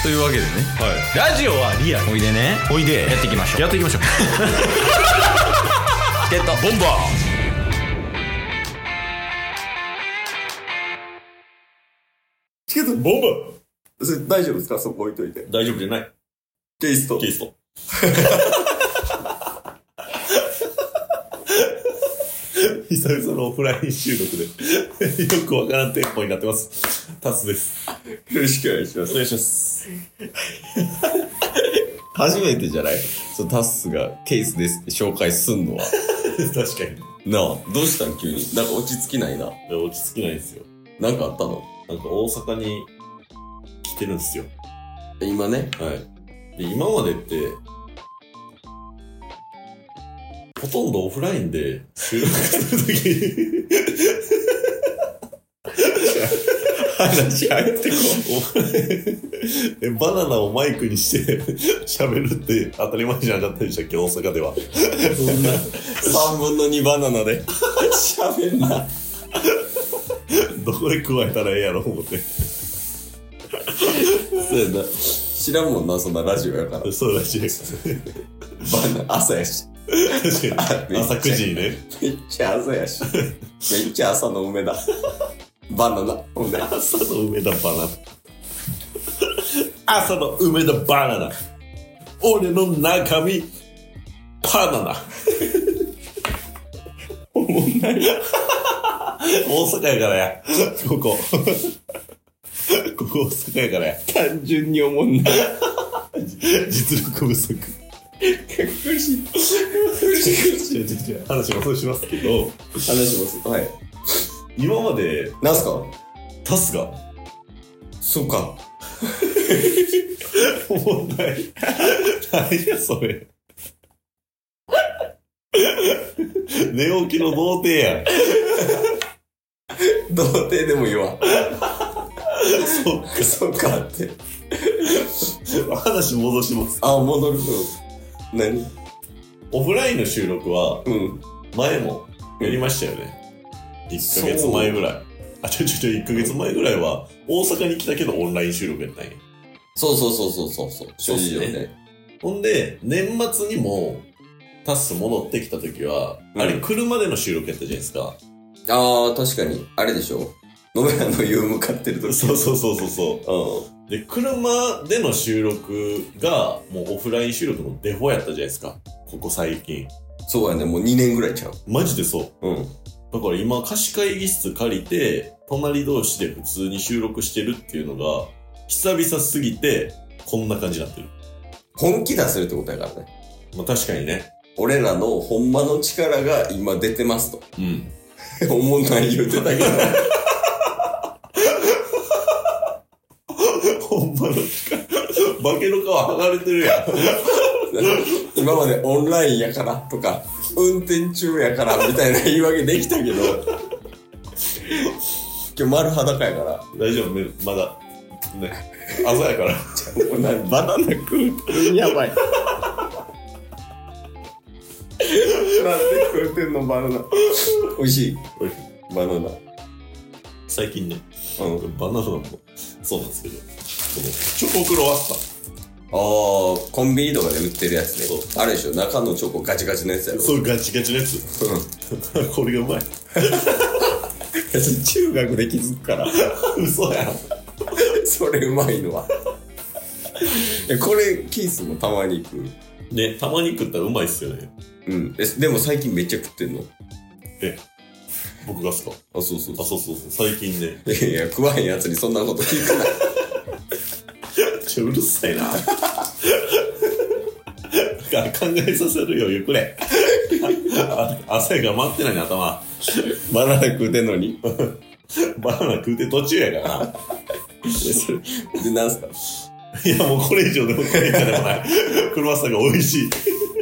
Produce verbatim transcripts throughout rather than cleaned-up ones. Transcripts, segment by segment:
というわけでね、 はい、ラジオはリアル。 おいでね、 おいでやっていきましょう。 やっていきましょうチケットボンバー。 チケットボンバー。 それ大丈夫ですか？そこ置いといて。 大丈夫じゃない。 ケイスト。 ケイスト。久々のオフライン収録でよくわからんテンポになってます。タスです。 よろしくお願いします。 お願いします。 初めてじゃない？そのタッスがケイスですって紹介すんのは。 確かに。 なあ、どうしたん急に。なんか落ち着きないな。 落ち着きないんですよ。 なんかあったの？ なんか大阪に来てるんですよ。 今ね。 はい。で、今までって、ほとんどオフラインで収録するとき話入ってこえバナナをマイクにして喋るって当たり前じゃなかったでしたっけ、大阪では。 そんなさんぶんのにバナナで喋んな。 どこで加えたらええやろ思って。 そうやな。知らんもんな、そんなラジオやから。 そうらしいです。 バナナ、朝やし。 朝くじにね。 めっちゃ朝やし。めっちゃ朝の梅だ。バナナ。ほんで。 朝の梅田バナナ。朝の梅田バナナ。俺の中身、バナナ。 おもんない。 大阪やからや。ここ。ここ大阪やからや。 単純におもんない。 実力不足。 苦しい。苦しい。 話をそうしますけど。 話します。はい。 今まで、 なんすか？ タスが。 そうか。 おもんない。何やそれ。寝起きの童貞やん。 童貞でもいいわ。 そっか。 そうかって。 話戻します。 あ、戻る。何？ オフラインの収録は、 うん。 前もやりましたよね。いっかげつまえぐらい。あ、ちょちょちょ、いっかげつまえぐらいは、大阪に来たけどオンライン収録やったんや。 そうそうそうそうそうそう。 そうっすねね。 ほんで、年末にも、タッス戻ってきた時は、 うんあれ車での収録やったじゃないですか。 ああ、確かに。あれでしょ？野村の湯向かってる時。 そうそうそうそうそう。 うん。 で、車での収録が、もうオフライン収録のデフォやったじゃないですか。ここ最近。 そうやね。もうにねんぐらいちゃう。 マジでそう。 うん。 だから今、貸し会議室借りて、隣同士で普通に収録してるっていうのが、久々すぎて、こんな感じになってる。 本気出せるってことやからね。 まあ確かにね。 俺らのほんまの力が今出てますと。 うん。 おもんない言うてたけど。 ほんまの力。化けの皮剥がれてるやん。 今までオンラインやからとか、運転中やからみたいな言い訳できたけど、今日丸裸やから。 大丈夫ね、まだ。ね。朝やから。 もうなバナナ食う。やばい。なんで食うてんのバナナ。美味しい。 おいバナナ。 最近ね、 うん。 バナナもそうなんですけど、このチョコクロワッサン。 あー、コンビニとかで売ってるやつね。 そうあれでしょ、中のチョコガチガチのやつやろ。 そうガチガチのやつ。 うん。 これがうまい。 中学で気づくから。 嘘やん。 それうまいのは。え、これ、キースもたまに食う。 ね、たまに食ったらうまいっすよね。 うん。え、でも最近めっちゃ食ってんの？ え、僕がっすか？ あ、そうそうあ、そうそうそう。最近ね。 いやいや、食わへんやつにそんなこと聞くな。 ちょ、うるさいな。考えさせる余裕くれ。あ朝が待ってないの頭。 バナナ食うてんのに。 バナナ食うて途中やからな。 え、それ、で、なんすか？ いや、もうこれ以上でもこれ以上でもない。クロワッサンが美味しい。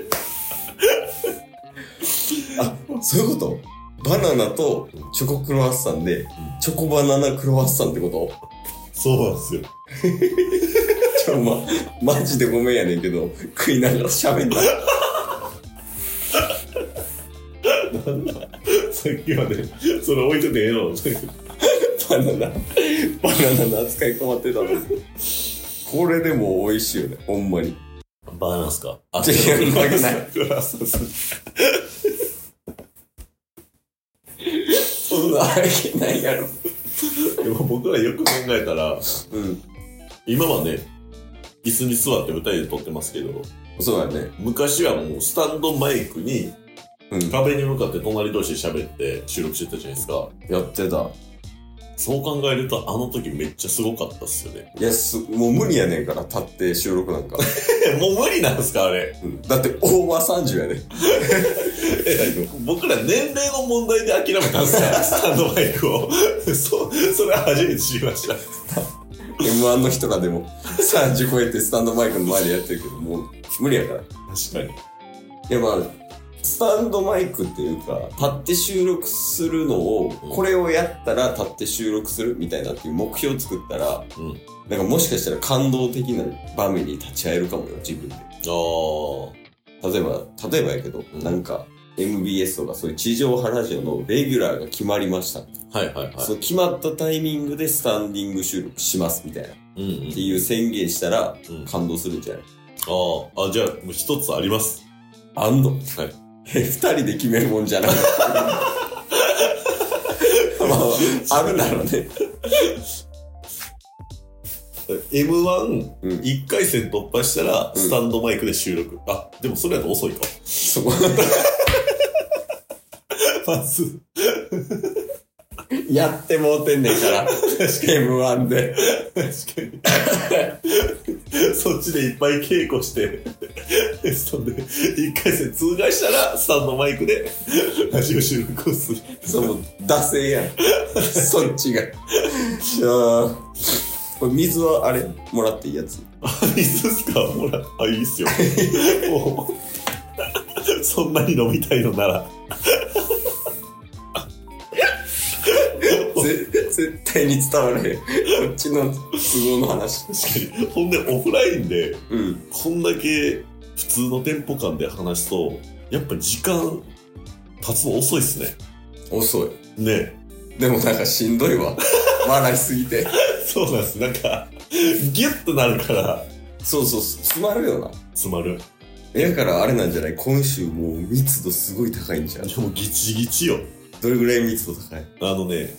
あ、そういうこと？バナナとチョコクロワッサンで、チョコバナナクロワッサンってこと？ そうなんですよ。 ちょ、ま、マジでごめんやねんけど、食いながら喋んな。 なんださっきまで、それ置いといてええの。 バナナ、バナナの扱い困ってたのに。 これでも美味しいよね、ほんまに。 バナナっすか？あ、 違う、負けない。そんなあれけないやろ。 でも僕らよく考えたら、 うん。 今はね、椅子に座って二人で撮ってますけど、 そうだね。 昔はもうスタンドマイクにうん。 壁に向かって隣同士で喋って収録してたじゃないですか。 やってた。 そう考えるとあの時めっちゃすごかったっすよね。 いや、す、もう無理やねんから、立って収録なんか。 もう無理なんすかあれ。 うん。だって、オーバーさんじゅうやで。 え、僕ら年齢の問題で諦めたんすかスタンドマイクを。そ、それは初めて知りました。 エムワン の人らでもさんじゅう超えてスタンドマイクの前でやってるけど、もう無理やから。 確かに。 いやまあ、スタンドマイクっていうか、立って収録するのを、 うん、 これをやったら立って収録するみたいなっていう目標を作ったら、 うん。 なんかもしかしたら感動的な場面に立ち会えるかもよ、自分で。 ああ。 例えば、例えばやけど、 うん、 なんか エムビーエス とかそういう地上波ラジオのレギュラーが決まりました。 はいはいはい。 そう決まったタイミングでスタンディング収録しますみたいな。 うんうん、 っていう宣言したら感動するんじゃない？ ああ、あ、じゃあもう一つあります。 あんの？ はい。 え、二人で決めるもんじゃない。まあ、あるだろうね。 エムワン、 うん、 いっかい戦突破したら、スタンドマイクで収録。うん、あ、でもそれだと遅いか。 そう。 まず。 やってもうてんねんから。エムワン で。 確かに。そっちでいっぱい稽古して、テストでいっかい戦通過したら、スタンドマイクでラジオ収録をする。 そう、惰性やん。そっちが。じゃあ、これ水はあれもらっていいやつ？ あ、水っすか？もらあ、いいっすよ。もう、そんなに飲みたいのなら。 絶対に伝わらへん。こっちの都合の話。 確かに。ほんで、オフラインで、 うん、 こんだけ普通のテンポ感で話すと、やっぱ時間経つの遅いっすね。 遅い。ね。 でもなんかしんどいわ。笑いすぎて。 そうなんです。なんか、ギュッとなるから。 そうそう、詰まるよな。 詰まる。 だからあれなんじゃない？今週もう密度すごい高いんじゃん。 でもギチギチよ。 どれぐらい密度高い？ あのね、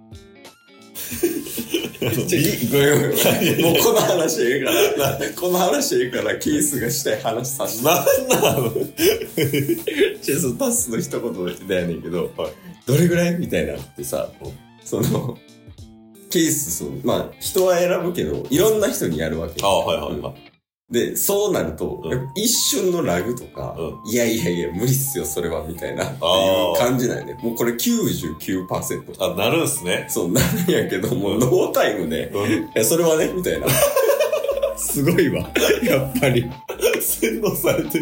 ごめんごめん。もうこの話ええから、この話ええからケースがしたい話させて。 なんなの？ チェスタスの一言で言ってたやねんけど、はい、どれぐらいみたいなってさ、うん、その、ケース、その、まあ、人は選ぶけど、いろんな人にやるわけ。 ああ、はいはいはい。 で、そうなると、うん、一瞬のラグとか、うん、いやいやいや、無理っすよ、それは、みたいな、っていう感じなんよね。もうこれ きゅうじゅうきゅうパーセント。 あ、なるんすね。 そう、なるんやけど、もうノータイムで、うん、いや、それはね、みたいな。すごいわ。やっぱり。 洗脳されてる。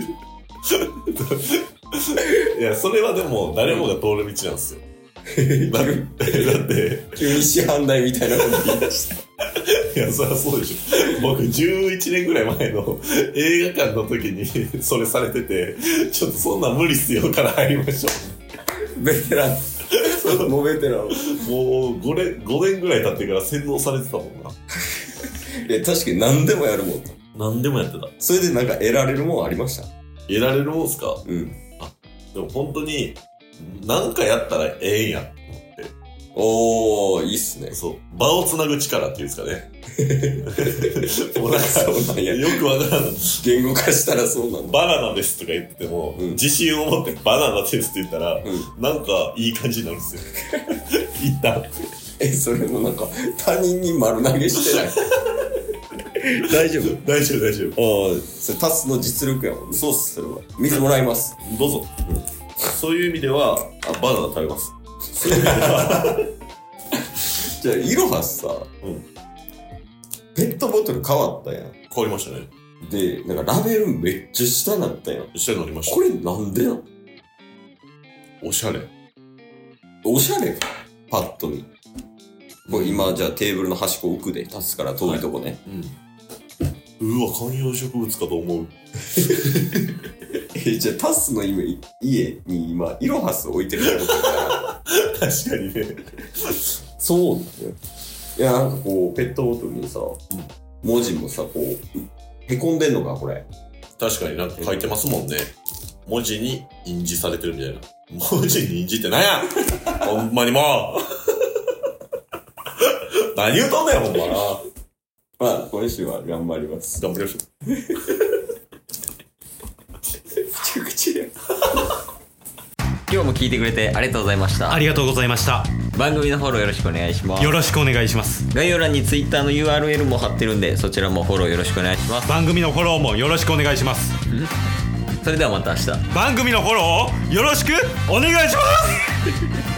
いや、それはでも、誰もが通る道なんですよ。だって、 急に師範代みたいなこと言い出した。 いや、そりゃそうでしょ。僕、じゅういちねんぐらい前の映画館の時にそれされてて、ちょっとそんなん無理っすよから入りましょう。ベテラン。もうベテラン。もうごねん、ごねんぐらい経ってから洗脳されてたもんな。 いや、確かに何でもやるもん。 何でもやってた。 それでなんか得られるもんありました？ 得られるもんすか？ うん。 あ、でも本当に、なんかやったらええんや。 おー、いいっすね。 そう。場をつなぐ力っていうんですかね。もうなんか、そうなんや。よくわからん。 言語化したらそうなんだ。 バナナですとか言ってても、うん、自信を持ってバナナですって言ったら、うん、なんかいい感じになるんですよ。一旦。 え、それもなんか、他人に丸投げしてない。大丈夫？ 大丈夫、大丈夫。 ああ、それタスの実力やもんね。そうっす、それは。水もらいます。 どうぞ。うん、そういう意味では、あ、バナナ食べます。そういう意味では。 じゃあ、イロハスさ、うん、ペットボトル変わったやん。 変わりましたね。 で、なんかラベルめっちゃ下になったやん。 下になりました。 これなんでなん？ おしゃれ。 おしゃれか。パッと見。これ今、じゃあテーブルの端っこ置くで、立つから遠いとこね。 はい、うん。うわ、観葉植物かと思う。 え、じゃあタスの家に今、イロハス置いてるってことだから。 確かにね。 そうなんだよ。いや、なんかこう、ペットボトルにさ、うん、 文字もさ、こう、へこんでんのか、これ。 確かになんか書いてますもんね。文字に印字されてるみたいな。文字に印字って何やほんまにもう何言うとんねん、ほんまな。 まあ、今週は頑張ります。 頑張りましょう。めちゃくちゃや。 今日も聞いてくれてありがとうございました。 ありがとうございました。 番組のフォローよろしくお願いします。 よろしくお願いします。 概要欄に Twitter の ユーアールエル も貼ってるんで、そちらもフォローよろしくお願いします。 番組のフォローもよろしくお願いします。 それではまた明日。 番組のフォローをよろしくお願いします